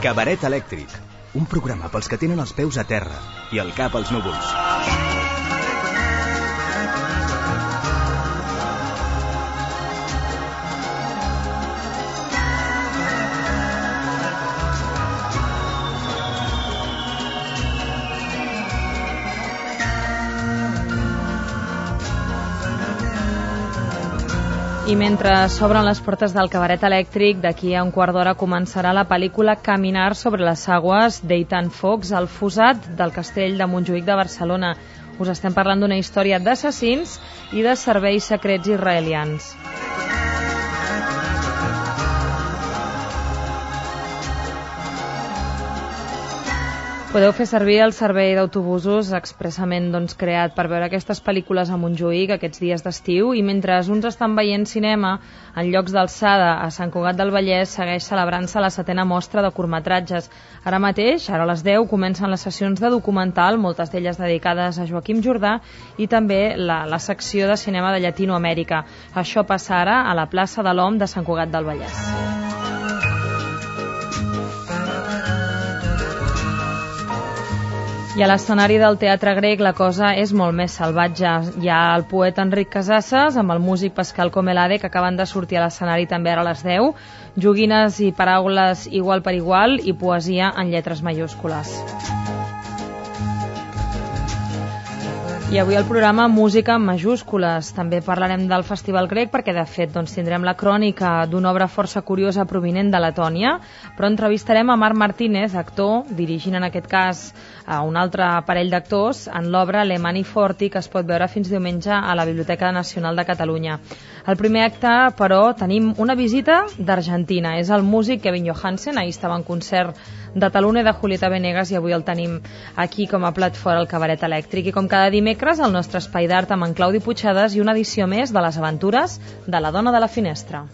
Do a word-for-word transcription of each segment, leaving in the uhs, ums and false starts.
Cabaret elèctric, un programa pels que tenen els peus a terra i el cap als núvols. I mentre s'obren les portes del cabaret elèctric, d'aquí a un quart d'hora començarà la pel·lícula Caminar sobre les aguas d'Ethan Fox, al fossat del castell de Montjuïc de Barcelona. Us estem parlant d'una història d'assassins i de serveis secrets israelians. Podeu fer servir el servei d'autobusos expressament doncs, creat per veure aquestes pel·lícules a Montjuïc aquests dies d'estiu, i mentre uns estan veient cinema en llocs d'alçada a Sant Cugat del Vallès, segueix celebrant-se la setena mostra de curtmetratges. Ara mateix, ara a les deu, comencen les sessions de documental, moltes d'elles dedicades a Joaquim Jordà, i també la, la secció de cinema de Llatinoamèrica. Això passa ara a la plaça de l'Om de Sant Cugat del Vallès. I a l'escenari del Teatre Grec la cosa és molt més salvatge. Hi ha el poeta Enric Casasses amb el músic Pascal Comelade, que acaben de sortir a l'escenari també ara a les deu, joguines i paraules igual per igual i poesia en lletres majúscules. I avui al programa música en majúscules. També parlarem del Festival Grec perquè, de fet, doncs, tindrem la crònica d'una obra força curiosa provinent de Letònia, però entrevistarem a Marc Martínez, actor, dirigint en aquest cas a un altre parell d'actors en l'obra Le Mani Forti, que es pot veure fins diumenge a la Biblioteca Nacional de Catalunya. Al primer acte, però, tenim una visita d'Argentina. És el músic Kevin Johansen. Ahir estava en concert de Talune de Julieta Venegas i avui el tenim aquí com a plat fora al cabaret elèctric. I com cada dimecres, el nostre espai d'art amb en Claudi Puigades i una edició més de les aventures de la dona de la finestra.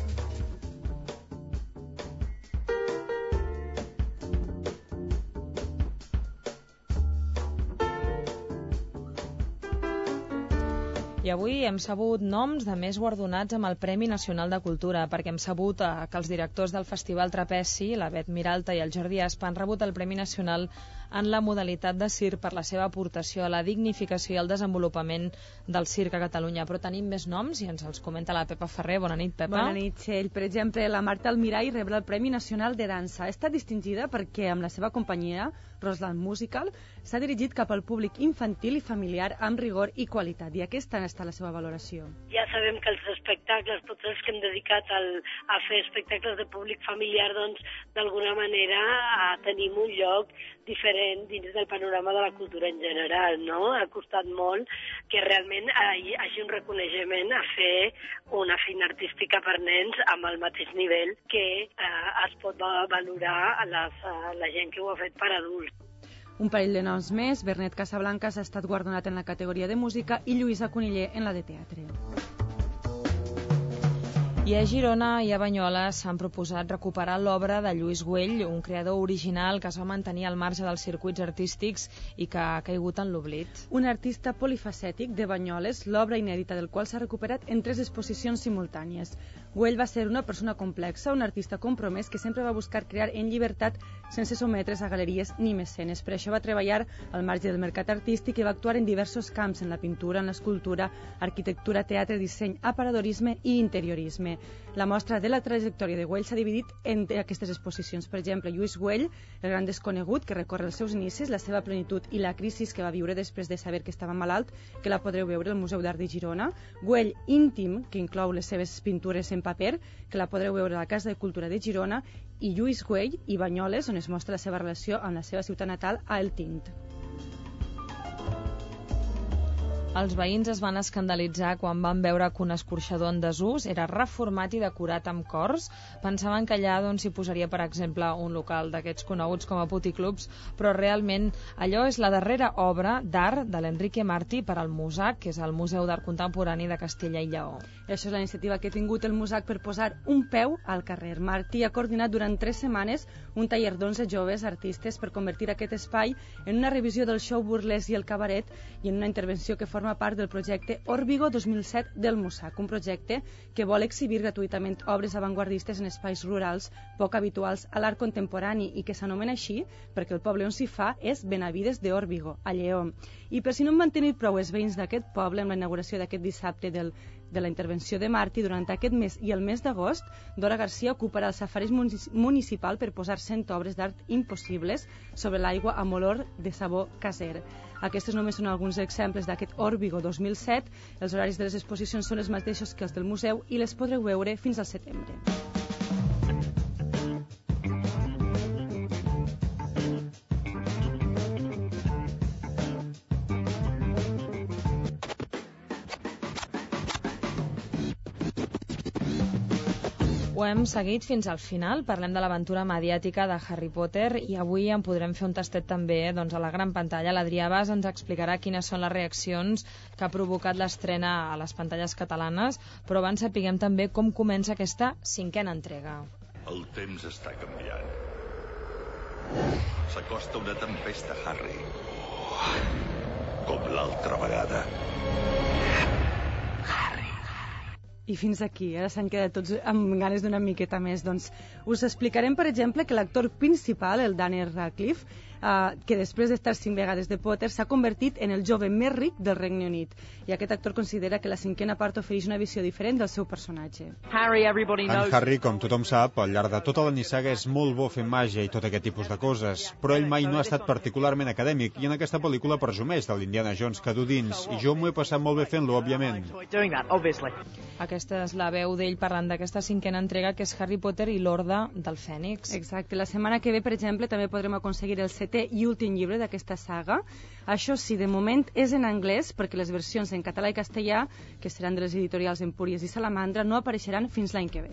I avui hem sabut noms de més guardonats amb el Premi Nacional de Cultura, perquè hem sabut eh, que els directors del Festival Trapezi, la Bet Miralta i el Jordi Aspa, han rebut el Premi Nacional en la modalitat de circ per la seva aportació a la dignificació i al desenvolupament del circ a Catalunya. Però tenim més noms i ens els comenta la Pepa Ferrer. Bona nit, Pepa. Bona nit, Txell. Per exemple, la Marta Almirall rebrà el Premi Nacional de Dansa. Ha estat distingida perquè amb la seva companyia, Rosland Musical, s'ha dirigit cap al públic infantil i familiar amb rigor i qualitat. I aquesta està la seva valoració. Ja sabem que els espectacles, tots els que hem dedicat al, a fer espectacles de públic familiar, doncs, d'alguna manera a, tenim un lloc diferent dins del panorama de la cultura en general, no? Ha costat molt que realment hi hagi un reconeixement a fer una feina artística per nens amb el mateix nivell que eh, es pot valorar a les, a la gent que ho ha fet per adults. Un parell de noms més, Bernet Casablancas ha estat guardonat en la categoria de música i Lluïsa Coniller en la de teatre. I a Girona i a Banyoles s'han proposat recuperar l'obra de Lluís Güell, un creador original que es va mantenir al marge dels circuits artístics i que ha caigut en l'oblit. Un artista polifacètic de Banyoles, l'obra inèdita del qual s'ha recuperat en tres exposicions simultànies. Güell va ser una persona complexa, un artista compromès que sempre va buscar crear en llibertat sense sometre's a galeries ni mecenes. Per això va treballar al marge del mercat artístic i va actuar en diversos camps, en la pintura, en l'escultura, arquitectura, teatre, disseny, aparadorisme i interiorisme. La mostra de la trajectòria de Güell s'ha dividit en aquestes exposicions. Per exemple, Lluís Güell, el gran desconegut, que recorre els seus inicis, la seva plenitud i la crisi que va viure després de saber que estava malalt, que la podreu veure al Museu d'Art de Girona. Güell íntim, que inclou les seves pintures en paper, que la podreu veure a la Casa de Cultura de Girona, i Lluís Güell i Banyoles, on es mostra la seva relació amb la seva ciutat natal, a El Tint. Els veïns es van escandalitzar quan van veure que un escorxador en desús era reformat i decorat amb cors. Pensaven que allà doncs, s'hi posaria, per exemple, un local d'aquests coneguts com a puticlubs, però realment allò és la darrera obra d'art de l'Enrique Martí per al MUSAC, que és el Museu d'Art Contemporani de Castella i Lleó. Això és la iniciativa que ha tingut el MUSAC per posar un peu al carrer. Martí ha coordinat durant tres setmanes un taller d'onze joves artistes per convertir aquest espai en una revisió del show burlesc i el cabaret i en una intervenció que forma forma part del projecte Órbigo dos mil set del Mossac, un projecte que vol exhibir gratuïtament obres avantguardistes en espais rurals poc habituals a l'art contemporani i que s'anomena així perquè el poble on s'hi fa és Benavides de Órbigo, a Lleó. I per si no en van tenir prou els veïns d'aquest poble, amb la inauguració d'aquest dissabte del, de la intervenció de Martí, durant aquest mes i el mes d'agost, Dora Garcia ocuparà el safareig municipal per posar cent obres d'art impossibles sobre l'aigua amb olor de sabó caser. Aquests només són alguns exemples d'aquest Órbigo dos mil set. Els horaris de les exposicions són els mateixos que els del museu i les podreu veure fins al setembre. Ho hem seguit fins al final, parlem de l'aventura mediàtica de Harry Potter i avui en podrem fer un tastet també doncs, a la gran pantalla. L'Adrià Bas ens explicarà quines són les reaccions que ha provocat l'estrena a les pantalles catalanes, però abans sapiguem també com comença aquesta cinquena entrega. El temps està canviant. S'acosta una tempesta, Harry. Com l'altra vegada. I fins aquí, ara s'han quedat tots amb ganes d'una miqueta més. Doncs us explicarem, per exemple, que l'actor principal, el Daniel Radcliffe, eh, que després d'estar cinc vegades de Potter, s'ha convertit en el jove més ric del Regne Unit. I aquest actor considera que la cinquena part ofereix una visió diferent del seu personatge. Harry, everybody knows. En Harry, com tothom sap, al llarg de tota la nissaga és molt bo fent màgia i tot aquest tipus de coses, però ell mai no ha estat particularment acadèmic i en aquesta pel·lícula presumeix de l'Indiana Jones que du dins, i jo m'ho he passat molt bé fent-lo, òbviament. Aquesta és la veu d'ell parlant d'aquesta cinquena entrega, que és Harry Potter i l'Orde del Fènix. Exacte. La setmana que ve, per exemple, també podrem aconseguir el setè i últim llibre d'aquesta saga. Això sí, de moment és en anglès, perquè les versions en català i castellà, que seran de les editorials Empúries i Salamandra, no apareixeran fins l'any que ve.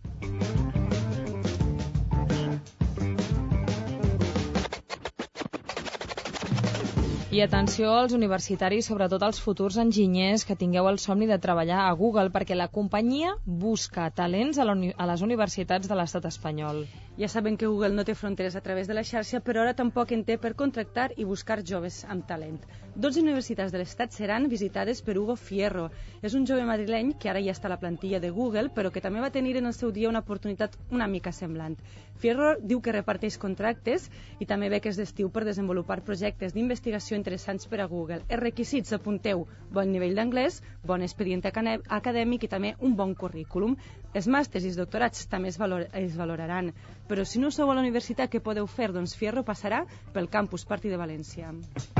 I atenció als universitaris, sobretot als futurs enginyers que tingueu el somni de treballar a Google, perquè la companyia busca talents a, la uni- a les universitats de l'estat espanyol. Ja saben que Google no té fronteres a través de la xarxa, però ara tampoc en té per contractar i buscar joves amb talent. dotze universitats de l'estat seran visitades per Hugo Fierro. És un jove madrileny que ara ja està a la plantilla de Google, però que també va tenir en el seu dia una oportunitat una mica semblant. Fierro diu que reparteix contractes i també beques d'estiu per desenvolupar projectes d'investigació interessants per a Google. Els requisits, apunteu, bon nivell d'anglès, bon expedient acadèmic i també un bon currículum. Els màsters i els doctorats també es, valor es valoraran. Però si no sou a la universitat, què podeu fer? Doncs Fierro passarà pel campus Party de València.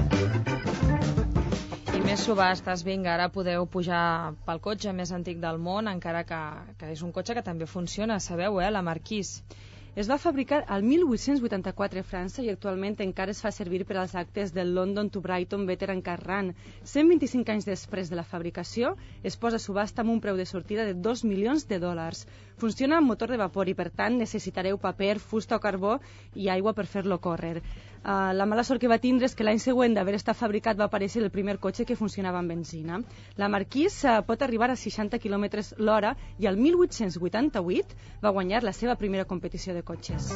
I més subhastes, vinga, ara podeu pujar pel cotxe més antic del món, encara que, que és un cotxe que també funciona, sabeu, eh, la Marquise. Es va fabricar al mil vuit-cents vuitanta-quatre a França i actualment encara es fa servir per als actes del London to Brighton Veteran Car Run. cent vint-i-cinc anys després de la fabricació, es posa a subhasta amb un preu de sortida de dos milions de dòlars. Funciona amb motor de vapor i, per tant, necessitareu paper, fusta o carbó i aigua per fer-lo córrer. Uh, la mala sort que va tindre és que l'any següent d'haver estat fabricat va aparèixer el primer cotxe que funcionava amb benzina. La Marquise uh, pot arribar a seixanta quilòmetres l'hora i al mil vuit-cents vuitanta-vuit va guanyar la seva primera competició de cotxes.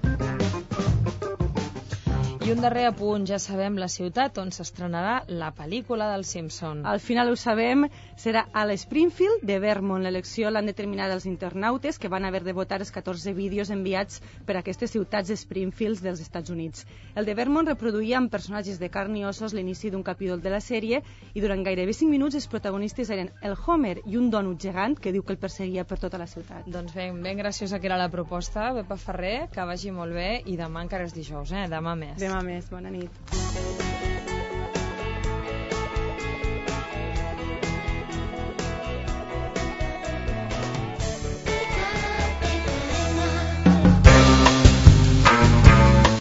I un darrer apunt, ja sabem la ciutat on s'estrenarà la pel·lícula dels Simpson. Al final ho sabem, serà a l'Springfield de Vermont. L'elecció l'han determinat els internautes que van haver de votar els catorze vídeos enviats per a aquestes ciutats Springfields dels Estats Units. El de Vermont reproduïa amb personatges de carn i ossos l'inici d'un capítol de la sèrie i durant gairebé cinc minuts els protagonistes eren el Homer i un dònut gegant que diu que el perseguia per tota la ciutat. Doncs ben, ben graciosa que era la proposta. Pepa Ferrer, que vagi molt bé i demà encara és dijous, eh? Demà més. Demà més, bona nit.